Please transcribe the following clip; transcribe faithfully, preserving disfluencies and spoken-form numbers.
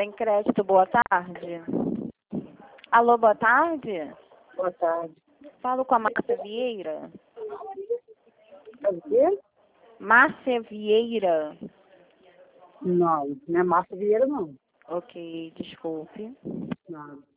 Tem crédito, boa tarde. Alô, boa tarde. Boa tarde. Falo com a Márcia Vieira. É o quê? Márcia Vieira. Não, não é Márcia Vieira, não. Ok, desculpe. Não.